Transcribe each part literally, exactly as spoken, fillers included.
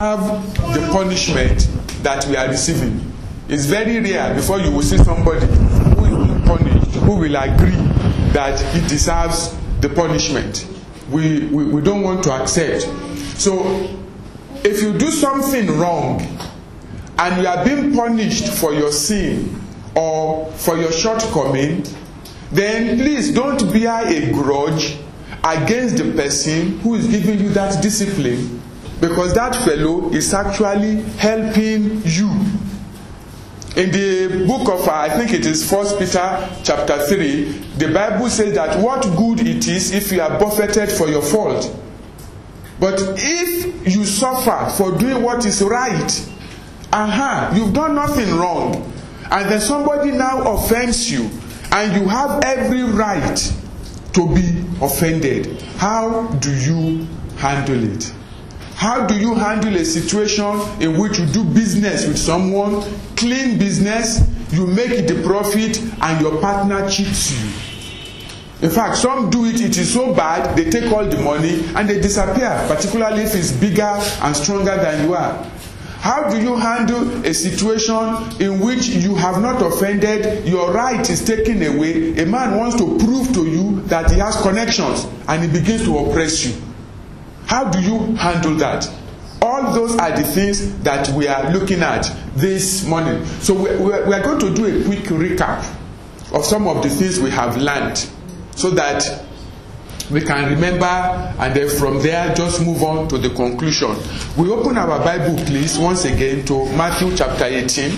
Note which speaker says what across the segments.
Speaker 1: have the punishment that we are receiving. It's very rare before you will see somebody who is being punished, who will agree that he deserves the punishment. We, we, we don't want to accept. So, if you do something wrong and you are being punished for your sin or for your shortcoming, then please don't bear a grudge against the person who is giving you that discipline, because that fellow is actually helping you. In the book of, uh, I think it is First Peter chapter three, the Bible says that what good it is if you are buffeted for your fault. But if you suffer for doing what is right, aha, you've done nothing wrong, and then somebody now offends you, and you have every right to be offended, how do you handle it? How do you handle a situation in which you do business with someone, clean business, you make the profit, and your partner cheats you? In fact, some do it, it is so bad, they take all the money and they disappear, particularly if it's bigger and stronger than you are. How do you handle a situation in which you have not offended, your right is taken away, a man wants to prove to you that he has connections, and he begins to oppress you? How do you handle that? All those are the things that we are looking at this morning. So we, we are going to do a quick recap of some of the things we have learned, so that we can remember, and then from there just move on to the conclusion. We open our Bible, please, once again to Matthew chapter eighteen.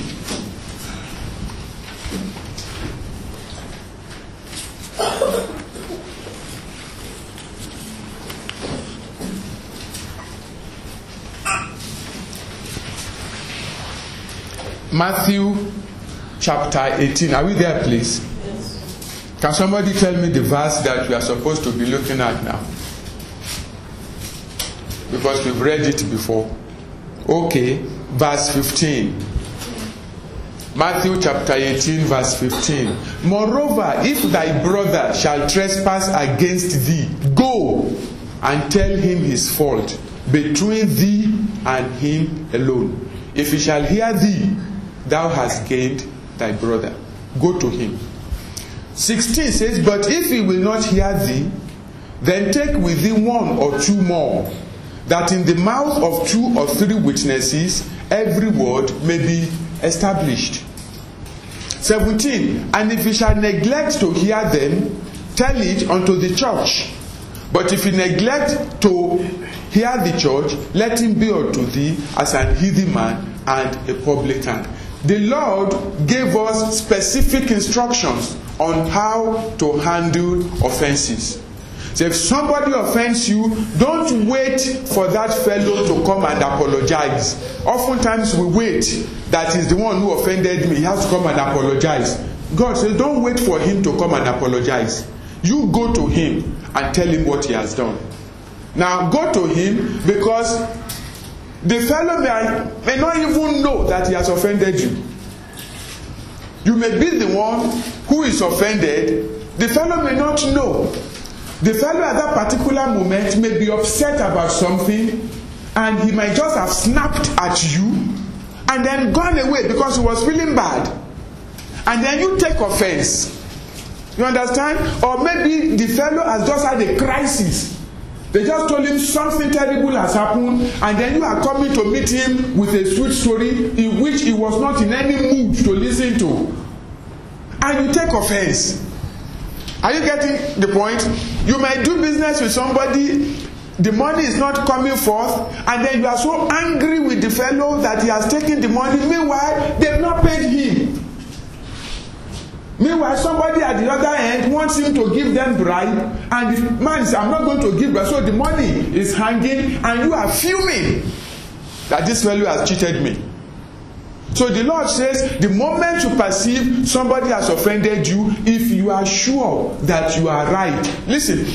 Speaker 1: Matthew chapter eighteen. Are we there, please? Yes. Can somebody tell me the verse that we are supposed to be looking at now? Because we've read it before. Okay, verse fifteen. Matthew chapter eighteen, verse fifteen. Moreover, if thy brother shall trespass against thee, go and tell him his fault between thee and him alone. If he shall hear thee, thou hast gained thy brother. Go to him. sixteen says, but if he will not hear thee, then take with thee one or two more, that in the mouth of two or three witnesses every word may be established. seventeen. And if he shall neglect to hear them, tell it unto the church. But if he neglect to hear the church, let him be unto thee as an heathen man and a publican. The Lord gave us specific instructions on how to handle offenses. So if somebody offends you, don't wait for that fellow to come and apologize. Oftentimes we wait that is the one who offended me, he has to come and apologize. God says, don't wait for him to come and apologize. You go to him and tell him what he has done. Now go to him, because the fellow may, may not even know that he has offended you. You may be the one who is offended. The fellow may not know. The fellow at that particular moment may be upset about something, and he might just have snapped at you and then gone away because he was feeling bad. And then you take offense. You understand? Or maybe the fellow has just had a crisis. They just told him something terrible has happened, and then you are coming to meet him with a sweet story in which he was not in any mood to listen to. And you take offense. Are you getting the point? You might do business with somebody, the money is not coming forth, and then you are so angry with the fellow that he has taken the money. Meanwhile, they have not paid him. Meanwhile, somebody at the other end wants him to give them bribe, and the man says, I'm not going to give bribe. So the money is hanging, and you are fuming that this fellow has cheated me. So the Lord says, the moment you perceive somebody has offended you, if you are sure that you are right. Listen,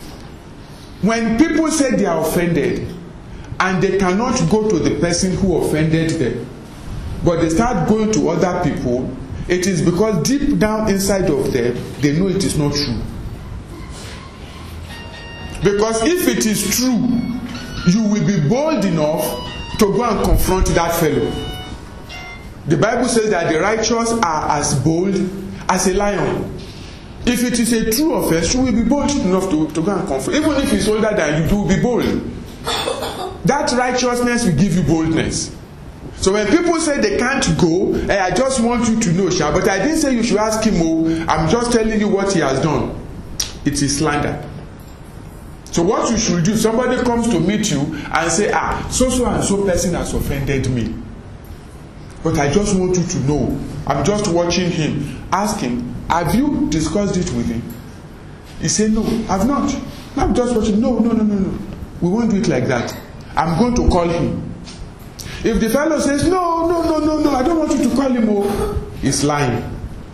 Speaker 1: when people say they are offended, and they cannot go to the person who offended them, but they start going to other people, it is because deep down inside of them, they know it is not true. Because if it is true, you will be bold enough to go and confront that fellow. The Bible says that the righteous are as bold as a lion. If it is a true offense, you will be bold enough to, to go and confront. Even if it's older than you, you will be bold. That righteousness will give you boldness. So when people say they can't go, hey, I just want you to know, Sha, but I didn't say you should ask him, oh, I'm just telling you what he has done. It is slander. So what you should do, somebody comes to meet you and say, ah, so so and so person has offended me. But I just want you to know, I'm just watching him. Ask him, have you discussed it with him? He said, no, I've not. I'm just watching. No, no, no, no, no. We won't do it like that. I'm going to call him. If the fellow says, no, no, no, no, no, I don't want you to call him, oh, he's lying.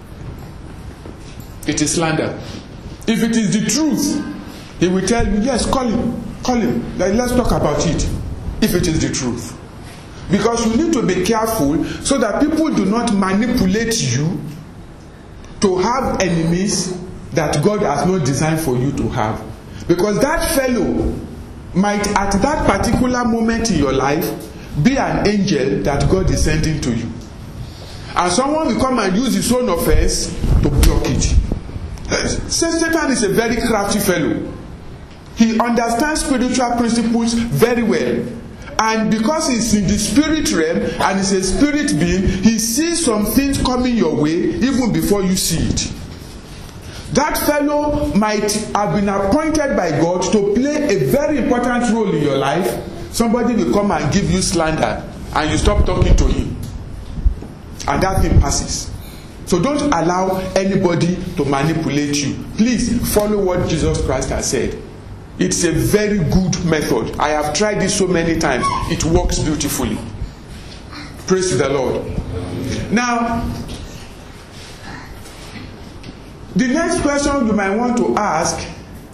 Speaker 1: It is slander. If it is the truth, he will tell you, yes, call him, call him. Let's talk about it. If it is the truth. Because you need to be careful so that people do not manipulate you to have enemies that God has not designed for you to have. Because that fellow might at that particular moment in your life be an angel that God is sending to you. And someone will come and use his own offense to block it. Satan is a very crafty fellow. He understands spiritual principles very well. And because he's in the spirit realm and he's a spirit being, he sees some things coming your way even before you see it. That fellow might have been appointed by God to play a very important role in your life. Somebody will come and give you slander and you stop talking to him. And that thing passes. So don't allow anybody to manipulate you. Please follow what Jesus Christ has said. It's a very good method. I have tried this so many times. It works beautifully. Praise the Lord. Now, the next question you might want to ask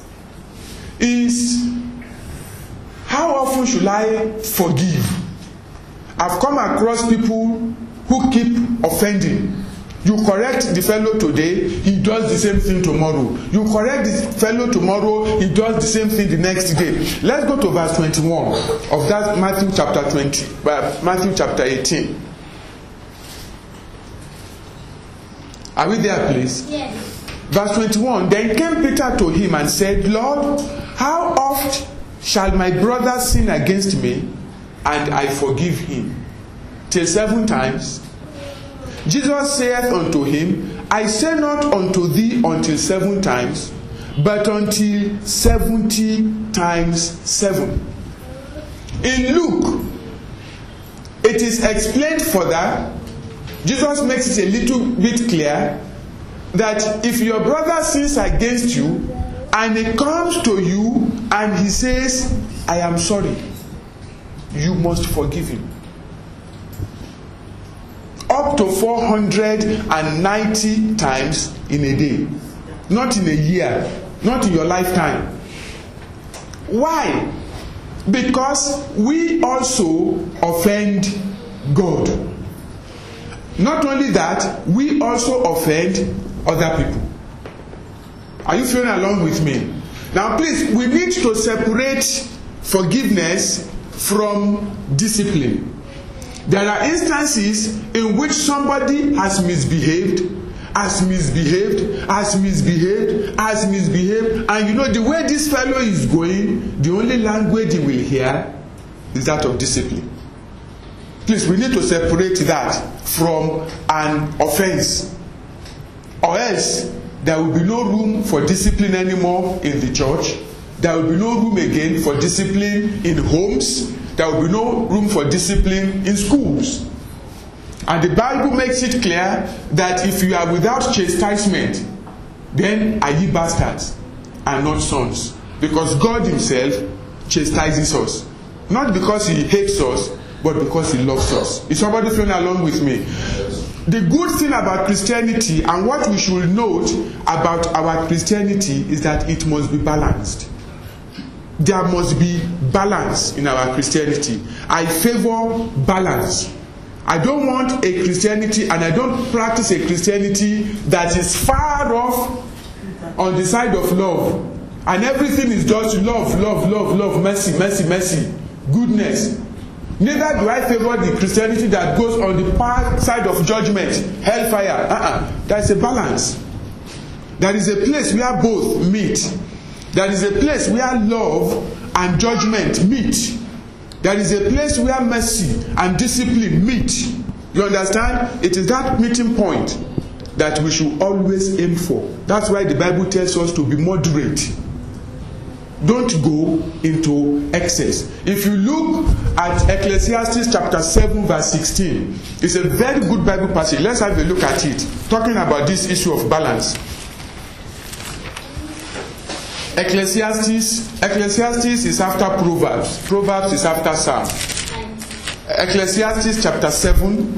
Speaker 1: is, how often should I forgive? I've come across people who keep offending. You correct the fellow today, he does the same thing tomorrow. You correct the fellow tomorrow, he does the same thing the next day. Let's go to verse twenty-one of that Matthew chapter twenty, uh, Matthew chapter eighteen. Are we there, please? Yes. Verse twenty-one. Then came Peter to him and said, Lord, how oft shall my brother sin against me, and I forgive him? Till seven times? Jesus saith unto him, I say not unto thee until seven times, but until seventy times seven. In Luke, it is explained further. Jesus makes it a little bit clear that if your brother sins against you and he comes to you and he says, I am sorry, you must forgive him. Up to four hundred ninety times in a day. Not in a year. Not in your lifetime. Why? Because we also offend God. Not only that, we also offend other people. Are you following along with me? Now please, we need to separate forgiveness from discipline. There are instances in which somebody has misbehaved, has misbehaved, has misbehaved, has misbehaved, and you know the way this fellow is going, the only language he will hear is that of discipline. Please, we need to separate that from an offense, or else there will be no room for discipline anymore in the church. There will be no room again for discipline in homes. There will be no room for discipline in schools. And the Bible makes it clear that if you are without chastisement, then are ye bastards and not sons. Because God himself chastises us. Not because he hates us, but because he loves us. Is somebody following along with me? The good thing about Christianity, and what we should note about our Christianity, is that it must be balanced. There must be balance in our Christianity. I favor balance. I don't want a Christianity, and I don't practice a Christianity that is far off on the side of love. And everything is just love, love, love, love, mercy, mercy, mercy, goodness. Neither do I favor the Christianity that goes on the far side of judgment, hellfire. Uh-uh. There is a balance. There is a place where both meet. There is a place where love and judgment meet. There is a place where mercy and discipline meet. You understand? It is that meeting point that we should always aim for. That's why the Bible tells us to be moderate. Don't go into excess. If you look at Ecclesiastes chapter seven verse sixteen, it's a very good Bible passage. Let's have a look at it, talking about this issue of balance. Ecclesiastes, Ecclesiastes is after Proverbs. Proverbs is after Psalm. Ecclesiastes chapter seven.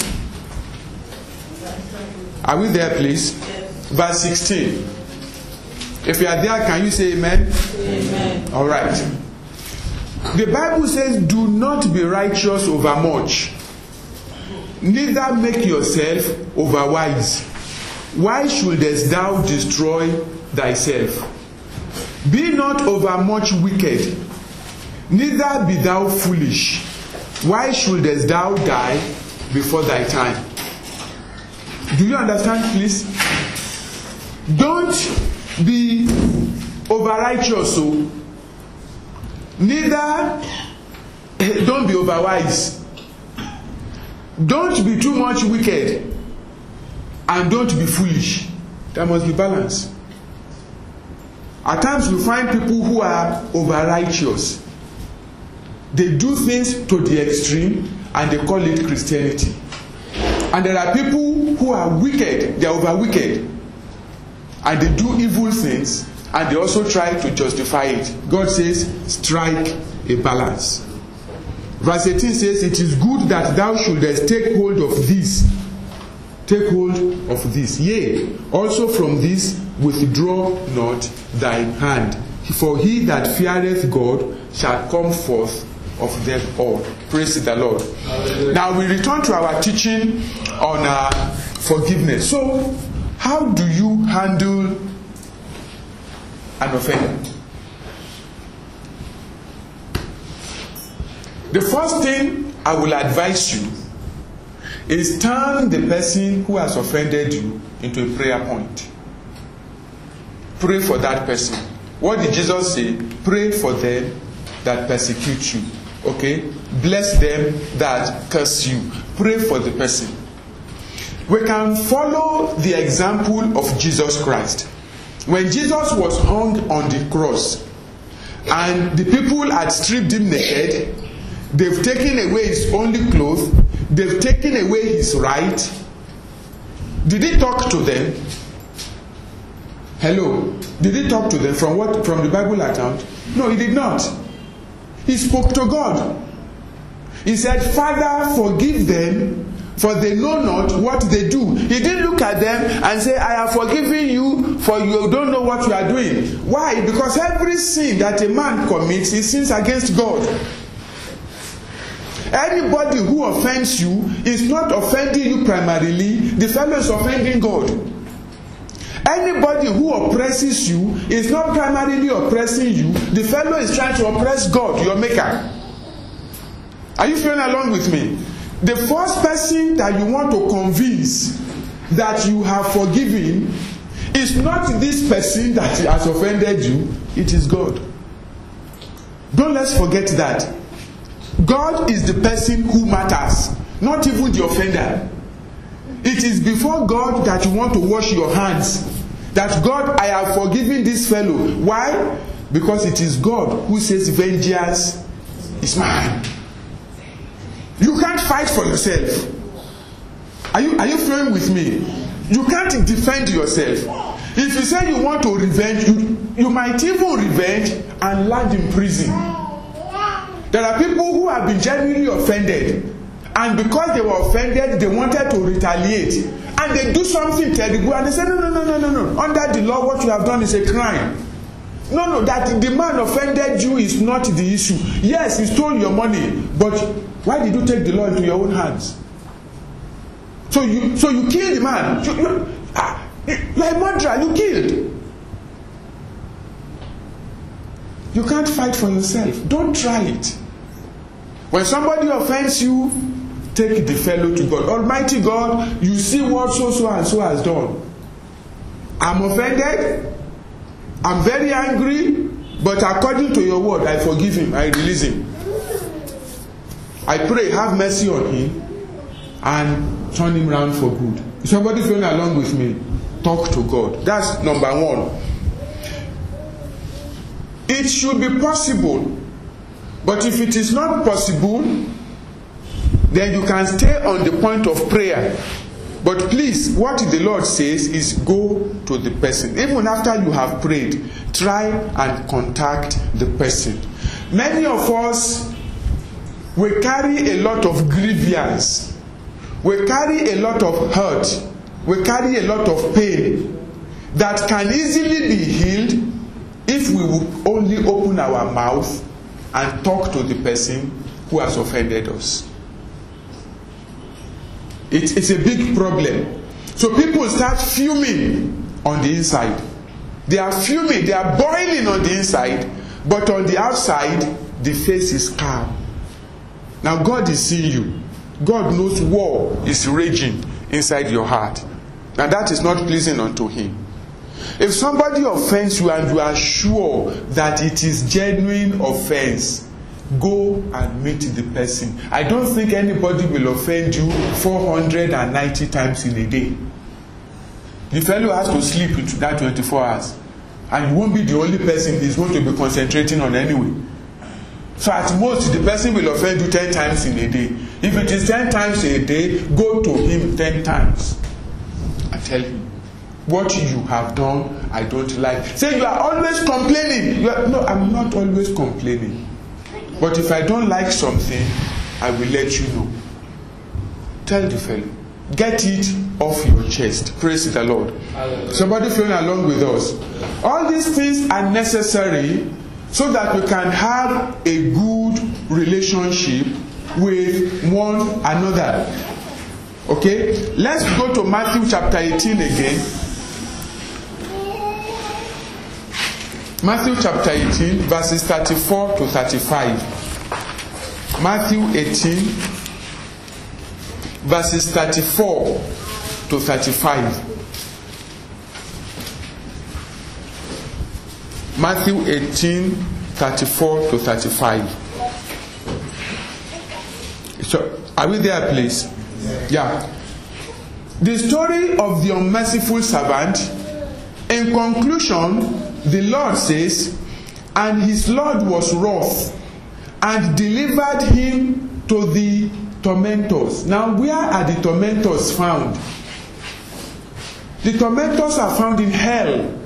Speaker 1: Are we there, please? Verse sixteen. If you are there, can you say amen? Amen. All right. The Bible says, do not be righteous over much, neither make yourself overwise. Why shouldest thou destroy thyself? Be not overmuch wicked, neither be thou foolish. Why shouldest thou die before thy time? Do you understand, please? Don't be over-righteous, so neither don't be overwise. Don't be too much wicked, and don't be foolish. There must be balance. At times you find people who are over-righteous. They do things to the extreme and they call it Christianity. And there are people who are wicked, they are over-wicked, and they do evil things and they also try to justify it. God says, strike a balance. Verse eighteen says, it is good that thou shouldest take hold of this. Take hold of this. Yea, also from this withdraw not thine hand. For he that feareth God shall come forth of them all. Praise the Lord. Hallelujah. Now we return to our teaching on uh, forgiveness. So, how do you handle an offender? The first thing I will advise you is turn the person who has offended you into a prayer point. Pray for that person. What did Jesus say? Pray for them that persecute you. Okay? Bless them that curse you. Pray for the person. We can follow the example of Jesus Christ. When Jesus was hung on the cross and the people had stripped him naked, they've taken away his only clothes, they've taken away his right. Did he talk to them? Hello? Did he talk to them from what? From the Bible account? No, he did not. He spoke to God. He said, Father, forgive them, for they know not what they do. He didn't look at them and say, I have forgiven you, for you don't know what you are doing. Why? Because every sin that a man commits, he sins against God. Anybody who offends you is not offending you primarily. The fellow is offending God. Anybody who oppresses you is not primarily oppressing you. The fellow is trying to oppress God, your maker. Are you following along with me? The first person that you want to convince that you have forgiven is not this person that has offended you, it is God. Don't let's forget that. God is the person who matters, not even the offender. It is before God that you want to wash your hands. That God, I have forgiven this fellow. Why? Because it is God who says vengeance is mine. You can't fight for yourself. Are you, are you flowing with me? You can't defend yourself. If you say you want to revenge, you, you might even revenge and land in prison. There are people who have been genuinely offended, and because they were offended, they wanted to retaliate, and they do something terrible, and they say, no, no, no, no, no, no. Under the law, what you have done is a crime. No, no, that the man offended you is not the issue. Yes, he stole your money, but why did you take the law into your own hands? So you, so you killed the man. You, you, ah, you are a murderer. You killed. You can't fight for yourself. Don't try it. When somebody offends you, take the fellow to God. Almighty God, you see what so so and so has done. I'm offended. I'm very angry. But according to your word, I forgive him. I release him. I pray, have mercy on him and turn him around for good. Is somebody feeling along with me? Talk to God. That's number one. It should be possible. But if it is not possible, then you can stay on the point of prayer. But please, what the Lord says is go to the person. Even after you have prayed, try and contact the person. Many of us, we carry a lot of grievance. We carry a lot of hurt. We carry a lot of pain that can easily be healed if we will only open our mouth and talk to the person who has offended us. It's, it's a big problem. So people start fuming on the inside. They are fuming, they are boiling on the inside, but on the outside, the face is calm. Now God is seeing you. God knows war is raging inside your heart. And that is not pleasing unto him. If somebody offends you and you are sure that it is genuine offense, go and meet the person. I don't think anybody will offend you four hundred ninety times in a day. The fellow has to sleep into that twenty-four hours. And you won't be the only person he's going to be concentrating on anyway. So at most, the person will offend you ten times in a day. If it is ten times a day, go to him ten times. And tell him, what you have done, I don't like. Say, you are always complaining. You are, no, I'm not always complaining. But if I don't like something, I will let you know. Tell the fellow. Get it off your chest. Praise the Lord. Hallelujah. Somebody feeling along with us. All these things are necessary so that we can have a good relationship with one another. Okay? Let's go to Matthew chapter eighteen again. Matthew chapter eighteen, verses thirty-four to thirty-five. Matthew eighteen, verses thirty-four to thirty-five. Matthew eighteen, thirty-four to thirty-five. So, are we there, please? Yeah. The story of the unmerciful servant. In conclusion, the Lord says, and his Lord was wroth and delivered him to the tormentors. Now, where are the tormentors found? The tormentors are found in hell.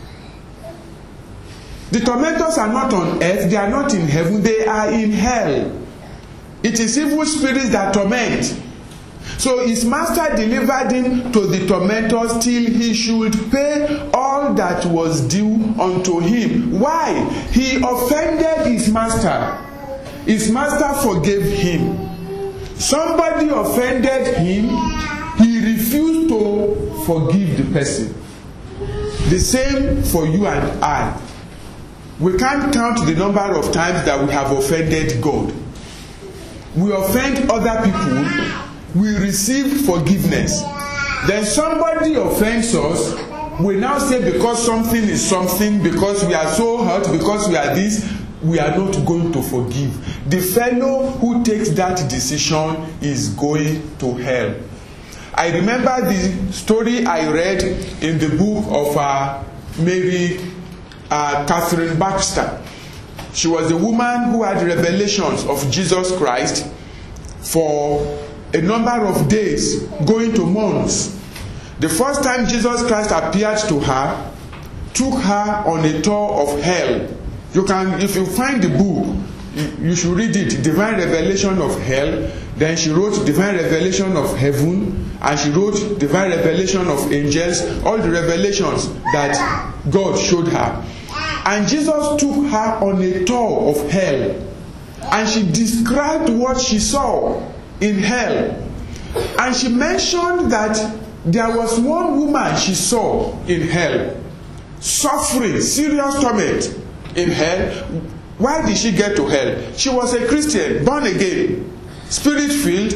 Speaker 1: The tormentors are not on earth, they are not in heaven, they are in hell. It is evil spirits that torment. So his master delivered him to the tormentors till he should pay all that was due unto him. Why? He offended his master. His master forgave him. Somebody offended him. He refused to forgive the person. The same for you and I. We can't count the number of times that we have offended God. We offend other people. We receive forgiveness. Then somebody offends us. We now say because something is something, because we are so hurt, because we are this, we are not going to forgive. The fellow who takes that decision is going to hell. I remember the story I read in the book of uh, Mary uh, Catherine Baxter. She was a woman who had revelations of Jesus Christ for a number of days, going to months. The first time Jesus Christ appeared to her, took her on a tour of hell. You can, if you find the book, you, you should read it. Divine Revelation of Hell. Then she wrote Divine Revelation of Heaven, and she wrote Divine Revelation of Angels. All the revelations that God showed her. And Jesus took her on a tour of hell, and she described what she saw in hell. And she mentioned that there was one woman she saw in hell, suffering serious torment in hell. Why did she get to hell? She was a Christian, born again, spirit-filled.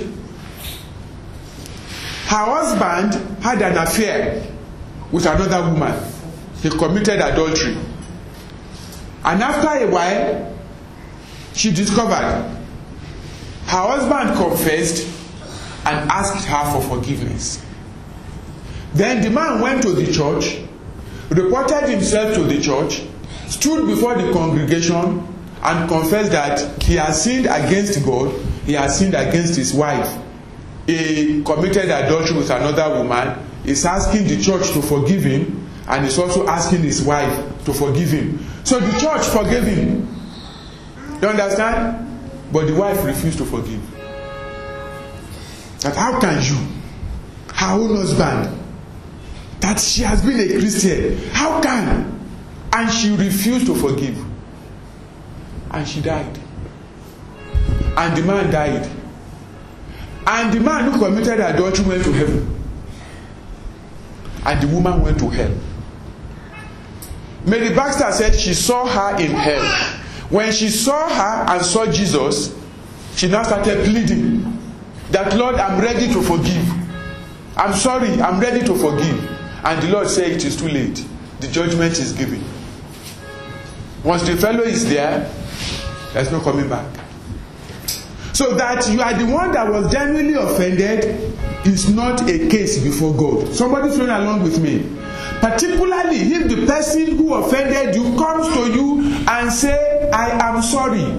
Speaker 1: Her husband had an affair with another woman. He committed adultery. And after a while, she discovered her husband confessed and asked her for forgiveness. Then the man went to the church, reported himself to the church, stood before the congregation and confessed that he has sinned against God, he has sinned against his wife. He committed adultery with another woman. He's asking the church to forgive him, and he's also asking his wife to forgive him. So the church forgave him. You understand? But the wife refused to forgive. That how can you, her own husband, that she has been a Christian, how can? And she refused to forgive. And she died. And the man died. And the man who committed adultery went to heaven. And the woman went to hell. Mary Baxter said she saw her in hell. When she saw her and saw Jesus, she now started pleading that, Lord, I'm ready to forgive. I'm sorry, I'm ready to forgive. And the Lord said it is too late. The judgment is given. Once the fellow is there, there's no coming back. So that you are the one that was genuinely offended is not a case before God. Somebody flowing along with me. Particularly if the person who offended you comes to you and say, I am sorry.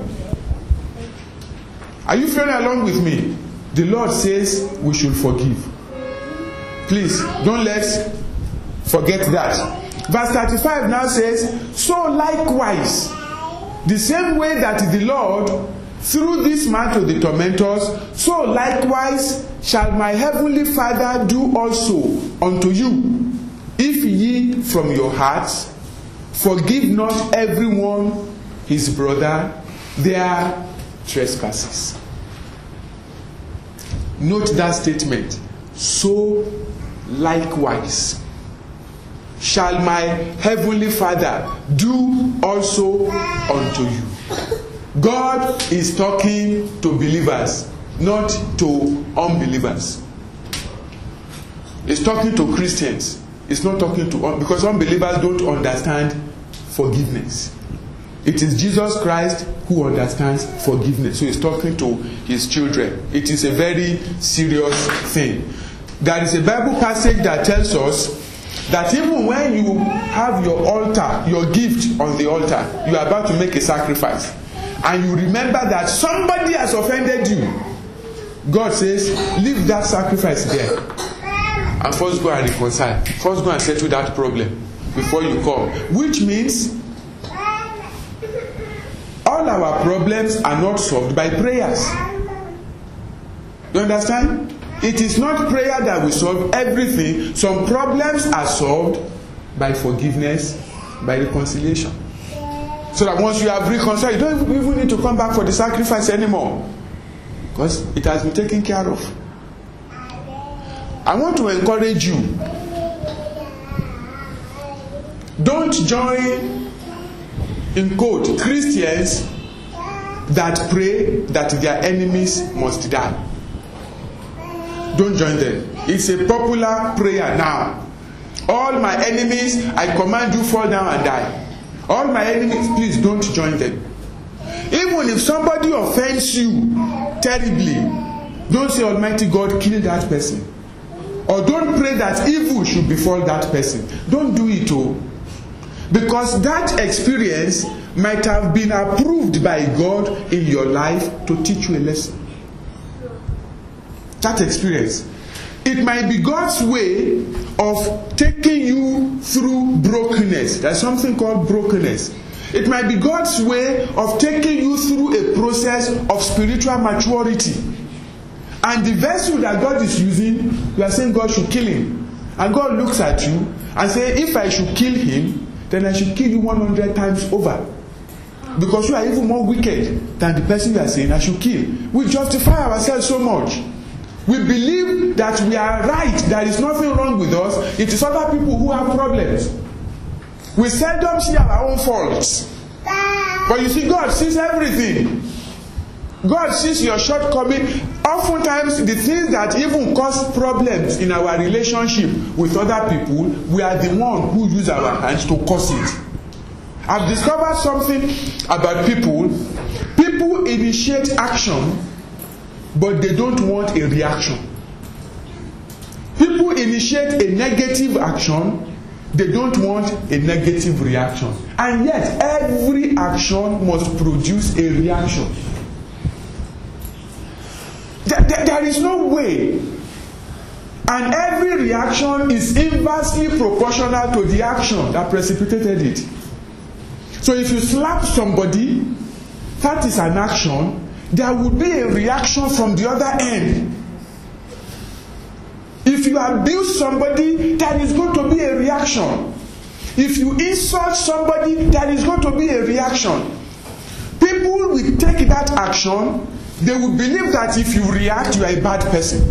Speaker 1: Are you flowing along with me? The Lord says we should forgive. Please, don't let's forget that. Verse thirty-five now says, so likewise, the same way that the Lord threw this man to the tormentors, so likewise shall my heavenly Father do also unto you, if ye from your hearts forgive not everyone his brother their trespasses. Note that statement. So likewise shall my heavenly Father do also unto you. God is talking to believers, not to unbelievers. He's talking to Christians. He's not talking to un- because unbelievers don't understand forgiveness. It is Jesus Christ who understands forgiveness. So he's talking to his children. It is a very serious thing. There is a Bible passage that tells us that even when you have your altar, your gift on the altar, you are about to make a sacrifice, and you remember that somebody has offended you, God says, leave that sacrifice there and first go and reconcile. First go and settle that problem before you come. Which means all our problems are not solved by prayers. You understand? It is not prayer that will solve everything. Some problems are solved by forgiveness, by reconciliation. So that once you have reconciled, you don't even need to come back for the sacrifice anymore, because it has been taken care of. I want to encourage you. Don't join, in quote, Christians that pray that their enemies must die. Don't join them. It's a popular prayer now. All my enemies, I command you, fall down and die. All my enemies, please don't join them. Even if somebody offends you terribly, don't say, Almighty God, kill that person. Or don't pray that evil should befall that person. Don't do it all. Because that experience might have been approved by God in your life to teach you a lesson. That experience. It might be God's way of taking you through brokenness. There's something called brokenness. It might be God's way of taking you through a process of spiritual maturity. And the vessel that God is using, you are saying God should kill him. And God looks at you and says, if I should kill him, then I should kill you one hundred times over. Because you are even more wicked than the person you are saying I should kill. We justify ourselves so much. We believe that we are right. There is nothing wrong with us. It is other people who have problems. We seldom see our own faults. But you see, God sees everything. God sees your shortcoming. Oftentimes, the things that even cause problems in our relationship with other people, we are the one who use our hands to cause it. I've discovered something about people. People initiate action, but they don't want a reaction. People initiate a negative action, they don't want a negative reaction. And yet, every action must produce a reaction. There, there, there is no way. And every reaction is inversely proportional to the action that precipitated it. So if you slap somebody, that is an action, there would be a reaction from the other end. If you abuse somebody, there is going to be a reaction. If you insult somebody, there is going to be a reaction. People will take that action, they will believe that if you react, you are a bad person.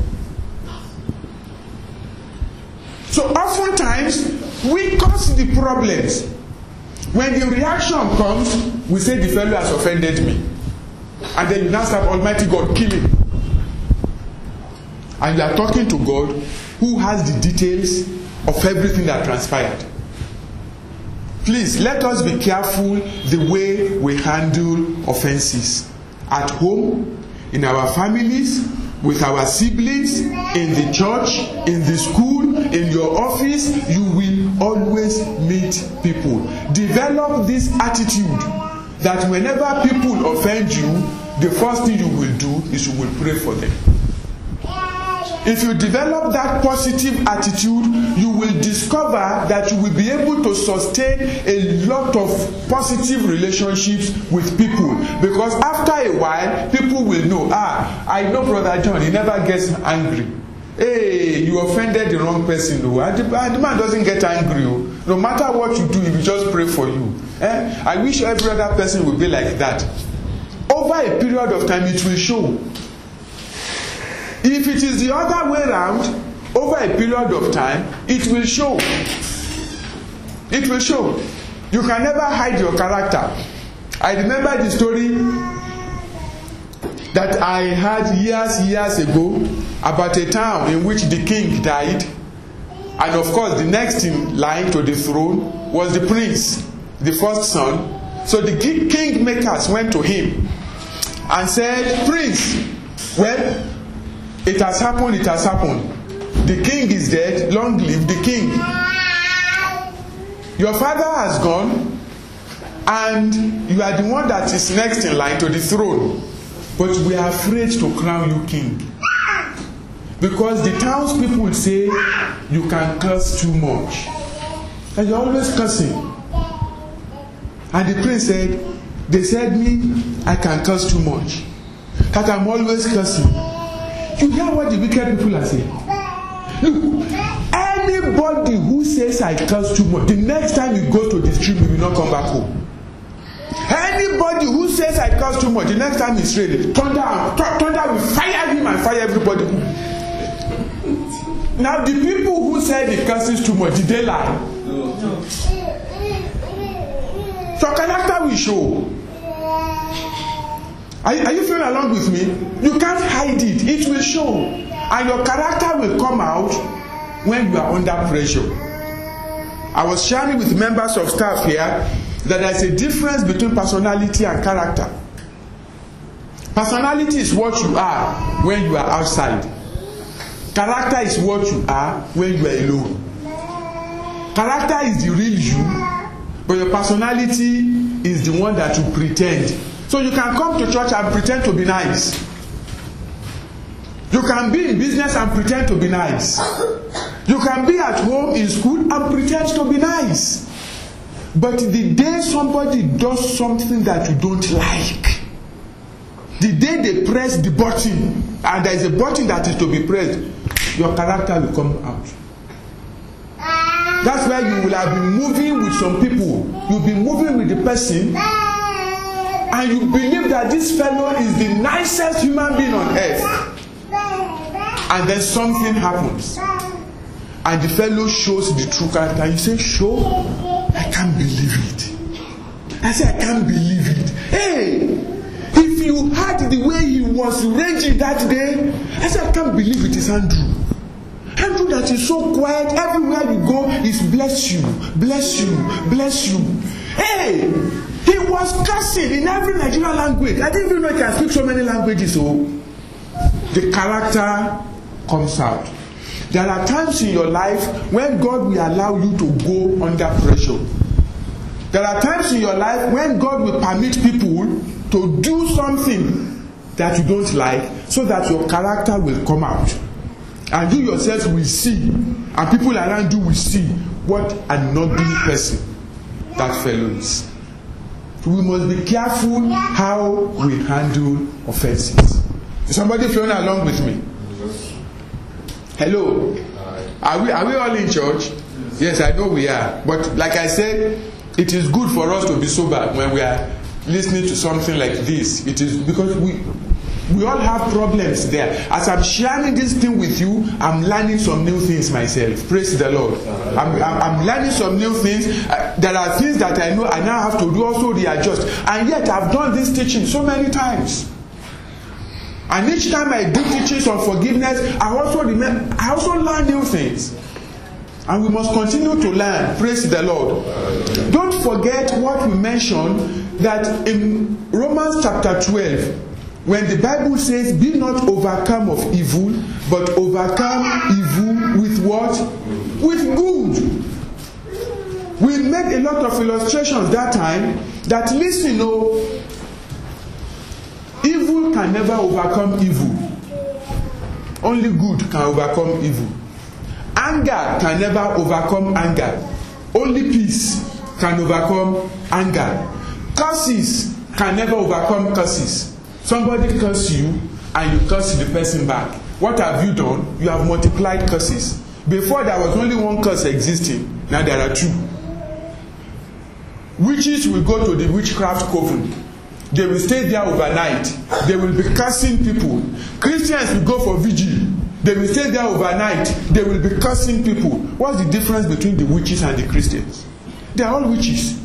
Speaker 1: So oftentimes, we cause the problems. When the reaction comes, we say the fellow has offended me. And then you now start, Almighty God, kill him. And you are talking to God who has the details of everything that transpired. Please, let us be careful the way we handle offenses. At home, in our families, with our siblings, in the church, in the school, in your office, you will always meet people. Develop this attitude that whenever people offend you, the first thing you will do is you will pray for them. If you develop that positive attitude, you will discover that you will be able to sustain a lot of positive relationships with people. Because after a while, people will know, ah, I know Brother John, he never gets angry. Hey, you offended the wrong person. No, and the, and the man doesn't get angry. No matter what you do, he will just pray for you. Eh? I wish every other person would be like that. Over a period of time, it will show. If it is the other way around, over a period of time, it will show. It will show. You can never hide your character. I remember the story that I had years, years ago about a town in which the king died. And of course, the next in line to the throne was the prince, the first son. So the kingmakers went to him and said, Prince, well, it has happened, it has happened. The king is dead, long live the king. Your father has gone, and you are the one that is next in line to the throne. But we are afraid to crown you king. Because the townspeople will say, you can curse too much. And you're always cursing. And the prince said, they said me, I can curse too much. That I'm always cursing. You hear what the wicked people are saying? Look, anybody who says I curse too much, the next time you go to the street, you will not come back home. Anybody who says I curse too much, the next time it's raining, thunder, thunder will fire him and fire everybody. Now, the people who said he curses too much, did they lie? No. So character will show. Are, are you feeling along with me? You can't hide it. It will show. And your character will come out when you are under pressure. I was sharing with members of staff here that there is a difference between personality and character. Personality is what you are when you are outside. Character is what you are when you are alone. Character is the real you, but your personality is the one that you pretend. So you can come to church and pretend to be nice. You can be in business and pretend to be nice. You can be at home in school and pretend to be nice. But the day somebody does something that you don't like, the day they press the button, and there is a button that is to be pressed, your character will come out. That's why you will have been moving with some people. You'll be moving with the person, and you believe that this fellow is the nicest human being on earth. And then something happens. And the fellow shows the true character. You say, show? I can't believe it. I said, I can't believe it. Hey, if you heard the way he was raging that day, I said, I can't believe it is Andrew. Andrew that is so quiet, everywhere you go is bless you, bless you, bless you. Hey, he was cursing in every Nigerian language. I didn't even know he can speak so many languages. So the character comes out. There are times in your life when God will allow you to go under pressure. There are times in your life when God will permit people to do something that you don't like so that your character will come out. And you yourself will see, and people around you will see what an ugly person that fellow is. We must be careful how we handle offenses. Is somebody flowing along with me? Hello? Are we, are we all in church? Yes, I know we are. But like I said, it is good for us to be sober when we are listening to something like this. It is because we we all have problems there. As I'm sharing this thing with you, I'm learning some new things myself. Praise the Lord. I'm, I'm, I'm learning some new things. Uh, there are things that I know I now have to do also readjust. And yet I've done this teaching so many times. And each time I do teachings on forgiveness, I also remember, I also learn new things. And we must continue to learn. Praise the Lord. Don't forget what we mentioned, that in Romans chapter twelve, when the Bible says, be not overcome of evil, but overcome evil with what? With good. We made a lot of illustrations that time that, listen, oh, evil can never overcome evil. Only good can overcome evil. Anger can never overcome anger. Only peace can overcome anger. Curses can never overcome curses. Somebody curses you and you curse the person back. What have you done? You have multiplied curses. Before there was only one curse existing. Now there are two. Witches will go to the witchcraft coven. They will stay there overnight. They will be cursing people. Christians will go for vigil. They will stay there overnight. They will be cursing people. What's the difference between the witches and the Christians? They are all witches.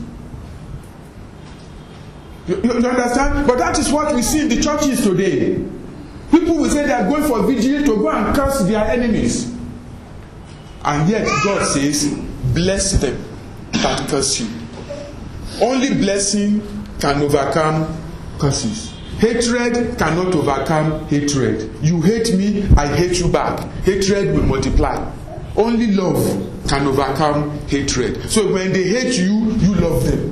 Speaker 1: You, you, you understand? But that is what we see in the churches today. People will say they are going for vigil to go and curse their enemies. And yet God says, bless them that curse you. Only blessing can overcome curses. Hatred cannot overcome hatred. You hate me, I hate you back. Hatred will multiply. Only love can overcome hatred. So when they hate you, you love them.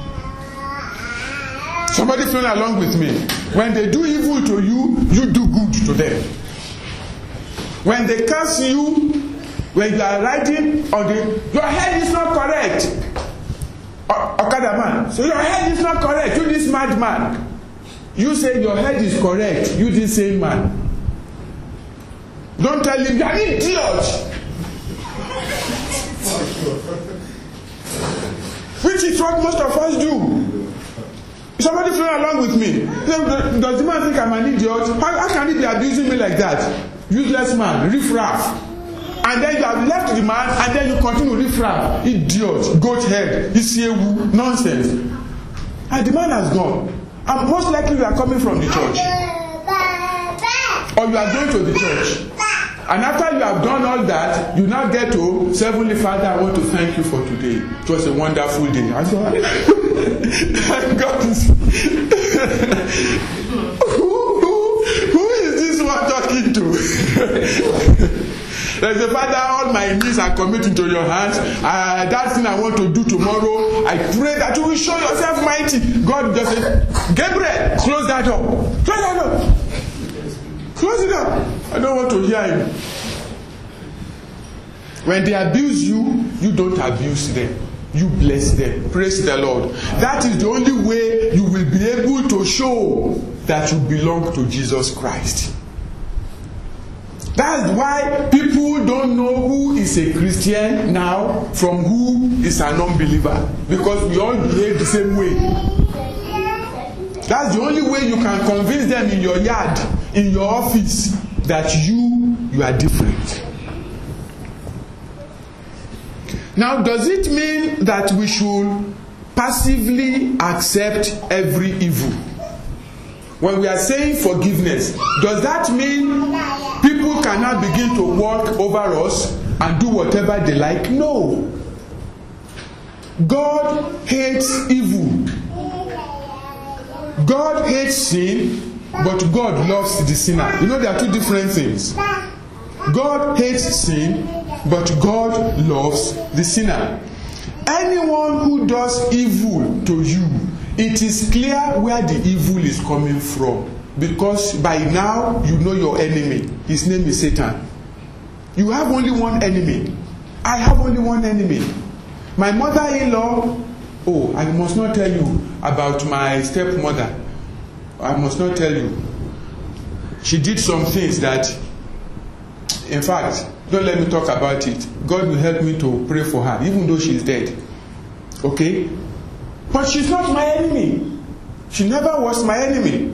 Speaker 1: Somebody flowing along with me. When they do evil to you, you do good to them. When they curse you, when you are riding on the, your head is not correct. Okada man, so your head is not correct. You this madman. You say your head is correct. You this same man. Don't tell him you are an idiot. Which is what most of us do. Somebody flowing along with me. Does the man think I'm an idiot? How, how can he be abusing me like that? Useless man, riff-raff. And then you have left the man, and then you continue riff-raff. Idiot, goat head, isiewu, nonsense. And the man has gone. And most likely you are coming from the church. Or you are going to the church. And after you have done all that, you now get to say, Heavenly Father, I want to thank you for today. It was a wonderful day. And so, God is who, who, who is this one talking to? Like the Father, all my needs are committed to your hands. Uh, that thing I want to do tomorrow, I pray that you will show yourself mighty. God just said, Gabriel, close that door. Close that door. Close it up. I don't want to hear him. When they abuse you, you don't abuse them. You bless them. Praise the Lord. That is the only way you will be able to show that you belong to Jesus Christ. That's why people don't know who is a Christian now from who is an unbeliever. Because we all behave the same way. That's the only way you can convince them in your yard, in your office, that you, you are different. Now, does it mean that we should passively accept every evil. When we are saying forgiveness, does that mean people cannot begin to walk over us and do whatever they like? No. God hates evil. God hates sin, but God loves the sinner. You know, there are two different things. God hates sin, but God loves the sinner. Anyone who does evil to you, it is clear where the evil is coming from, because by now you know your enemy. His name is Satan. You have only one enemy. I have only one enemy. My mother-in-law, oh, I must not tell you about my stepmother. I must not tell you. She did some things that, in fact, don't let me talk about it. God will help me to pray for her, even though she is dead. Okay? But she's not my enemy. She never was my enemy.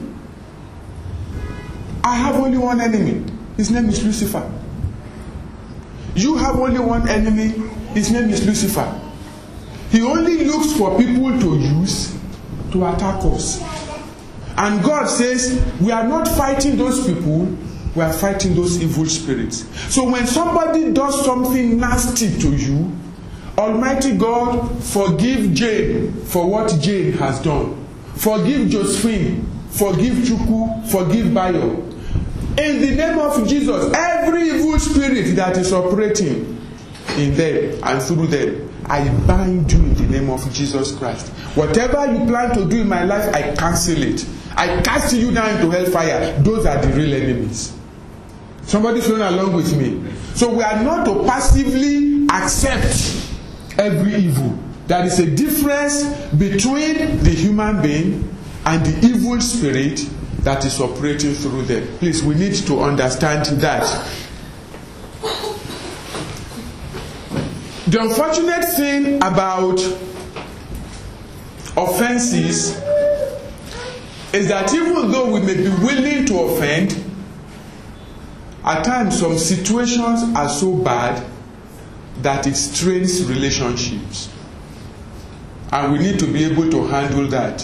Speaker 1: I have only one enemy. His name is Lucifer. You have only one enemy. His name is Lucifer. He only looks for people to use to attack us. And God says, we are not fighting those people, we are fighting those evil spirits. So when somebody does something nasty to you, Almighty God, forgive Jane for what Jane has done. Forgive Josephine. Forgive Chuku. Forgive Bayo. In the name of Jesus, every evil spirit that is operating in them and through them, I bind you in the name of Jesus Christ. Whatever you plan to do in my life, I cancel it. I cast you down into hellfire. Those are the real enemies. Somebody flowing along with me. So we are not to passively accept every evil. There is a difference between the human being and the evil spirit that is operating through them. Please, we need to understand that. The unfortunate thing about offenses is that even though we may be willing to offend, at times some situations are so bad that it strains relationships. And we need to be able to handle that.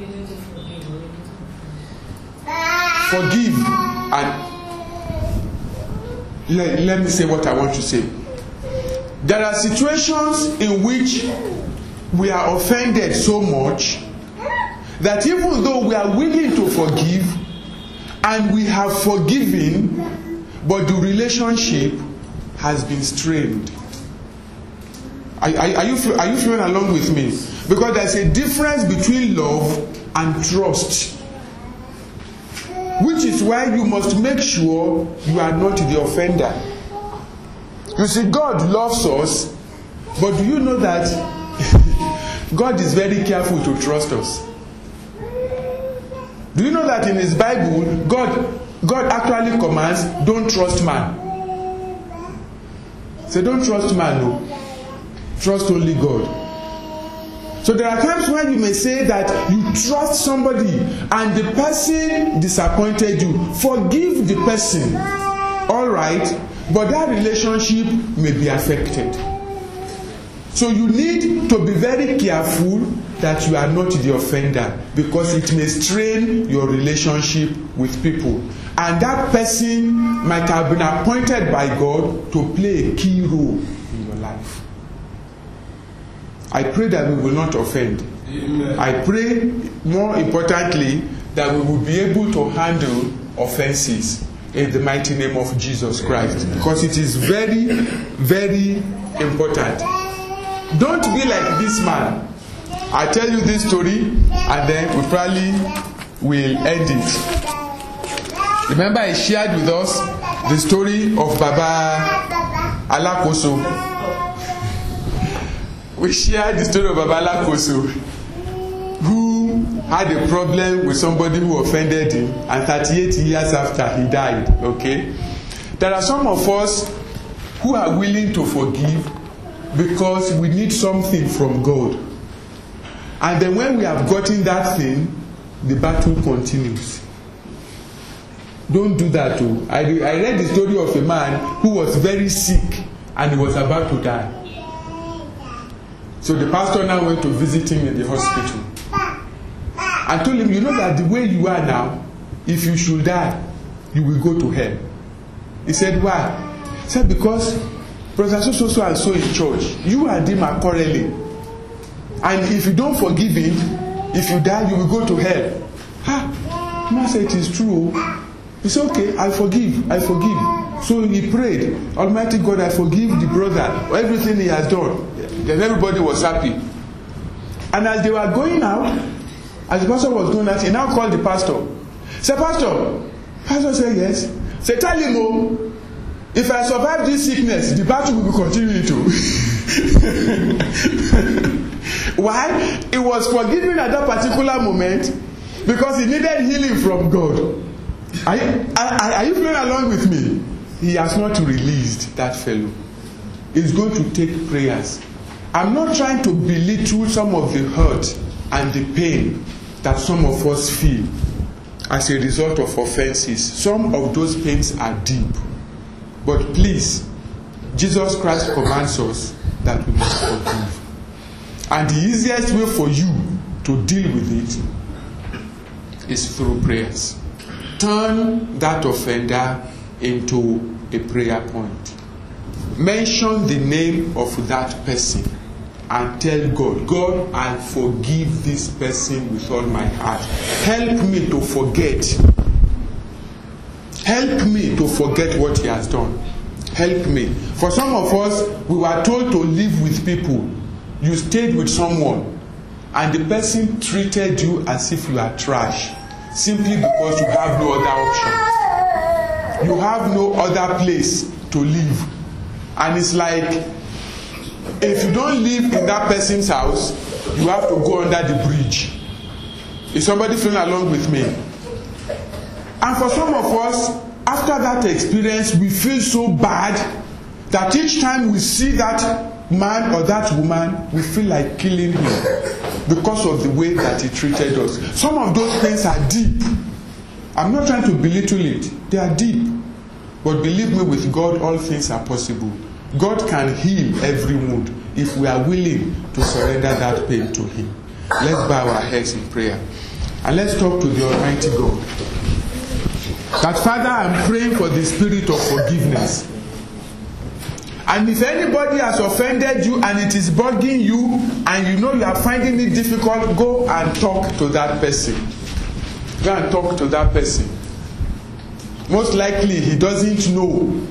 Speaker 1: Forgive and let, let me say what I want to say. There are situations in which we are offended so much that even though we are willing to forgive and we have forgiven, but the relationship has been strained. Are, are, are, you, are you flowing along with me? Because there's a difference between love and trust, which is why you must make sure you are not the offender. You see, God loves us, but do you know that God is very careful to trust us? Do you know that in His Bible, God, God actually commands, don't trust man. Say, don't trust man, no. Trust only God. So there are times when you may say that you trust somebody and the person disappointed you. Forgive the person. All right. But that relationship may be affected. So you need to be very careful that you are not the offender, because it may strain your relationship with people. And that person might have been appointed by God to play a key role in your life. I pray that we will not offend. Amen. I pray, more importantly, that we will be able to handle offenses in the mighty name of Jesus Christ, because it is very, very important. Don't be like this man. I tell you this story and then we probably will end it. Remember, I shared with us the story of Baba Alakoso. We shared the story of Baba Alakoso, who had a problem with somebody who offended him, and thirty-eight years after he died. Okay, there are some of us who are willing to forgive because we need something from God, and then when we have gotten that thing, the battle continues. Don't do that too. I, I read the story of a man who was very sick and he was about to die. So the pastor now went to visit him in the hospital and told him, you know that the way you are now, if you should die, you will go to hell. He said, why? He said, because brother so so so and so in church, you and him are quarreling, and if you don't forgive him, if you die, you will go to hell. Ah, man said, it is true. He said, okay, I forgive, I forgive. So he prayed, Almighty God, I forgive the brother for everything he has done. Then everybody was happy. And as they were going out, as the pastor was going out, he now called the pastor. Say, Pastor, Pastor said yes. Say, tell him, oh, if I survive this sickness, the battle will be continuing to. Why? It was forgiven at that particular moment because he needed healing from God. Are you, are, are you flowing along with me? He has not released that fellow. It's going to take prayers. I'm not trying to belittle some of the hurt and the pain that some of us feel as a result of offenses. Some of those pains are deep. But please, Jesus Christ commands us that we must forgive. And the easiest way for you to deal with it is through prayers. Turn that offender into a prayer point. Mention the name of that person and tell God, God, I forgive this person with all my heart. Help me to forget. Help me to forget what he has done. Help me. For some of us, we were told to live with people. You stayed with someone and the person treated you as if you are trash simply because you have no other option. You have no other place to live. And it's like, if you don't live in that person's house, you have to go under the bridge. Is somebody feeling along with me? And for some of us, after that experience, we feel so bad that each time we see that man or that woman, we feel like killing him because of the way that he treated us. Some of those things are deep. I'm not trying to belittle it. They are deep. But believe me, with God, all things are possible. God can heal every wound if we are willing to surrender that pain to him. Let's bow our heads in prayer. And let's talk to the Almighty God. That, Father, I'm praying for the spirit of forgiveness. And if anybody has offended you and it is bugging you and you know you are finding it difficult, go and talk to that person. Go and talk to that person. Most likely he doesn't know.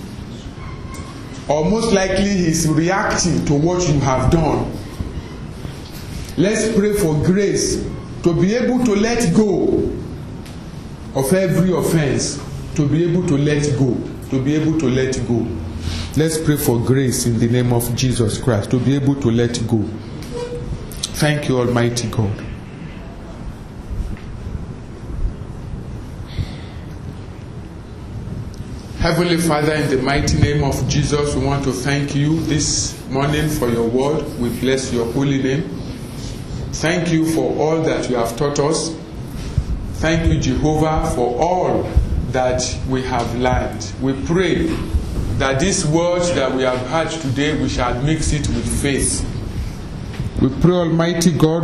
Speaker 1: Or most likely he's reacting to what you have done. Let's pray for grace to be able to let go of every offense. To be able to let go. To be able to let go. Let's pray for grace in the name of Jesus Christ. To be able to let go. Thank you, Almighty God. Heavenly Father, in the mighty name of Jesus, we want to thank you this morning for your word. We bless your holy name. Thank you for all that you have taught us. Thank you, Jehovah, for all that we have learned. We pray that these words that we have heard today, we shall mix it with faith. We pray, Almighty God,